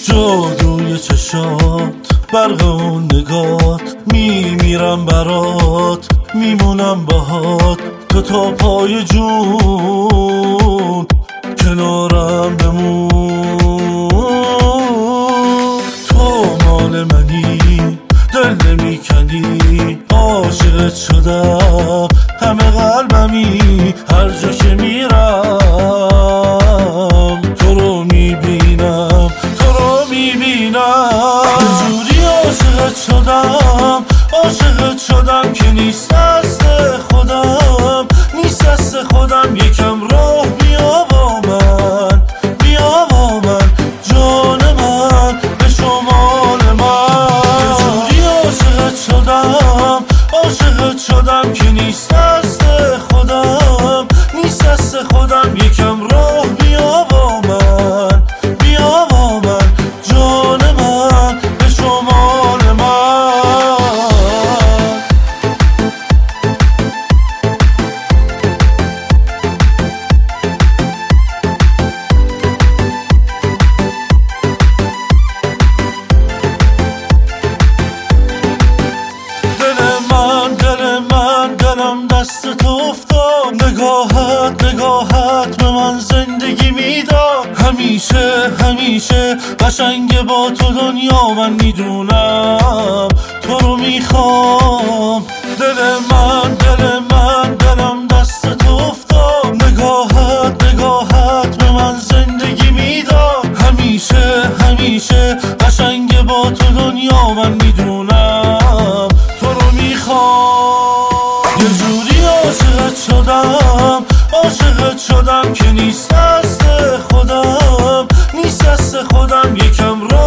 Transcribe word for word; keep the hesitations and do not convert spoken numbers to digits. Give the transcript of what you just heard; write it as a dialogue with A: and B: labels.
A: جادوی چشات، برق اون نگات، میمیرم برات، میمونم باهات، تو تا پای جون کنارم بمون. تو مال منی، دل نمیکنی، عاشقت شدم، همه قلبمی، هر جا که میرم تو رو میبینم، تو رو میبینم. یه جوری عاشقت شدم، عاشقت شدم که نیست دست خودم، نیست دست خودم. یکم راه بیا با من، بیا با من، جان من به شمال من. یه جوری عاشقت شدم، عاشقت شدم که نیست دست خودم، نیست دست خودم. یکم راه بیا با من، بیا با من، جان من به شمال من. دست تو افتاد، نگاهت نگاهت به من زندگی میداد. همیشه همیشه قشنگ با تو دنیا، من میدونم تو رو میخوام. دل من دل من دلم دست تو افتاد، نگاهت نگاهت به من زندگی میداد. همیشه همیشه قشنگ با تو دنیا، من میدونم تو رو میخوام. یه جوری عاشقت شدم، عاشقت شدم که نیست دست خودم، نیست دست خودم. یکم را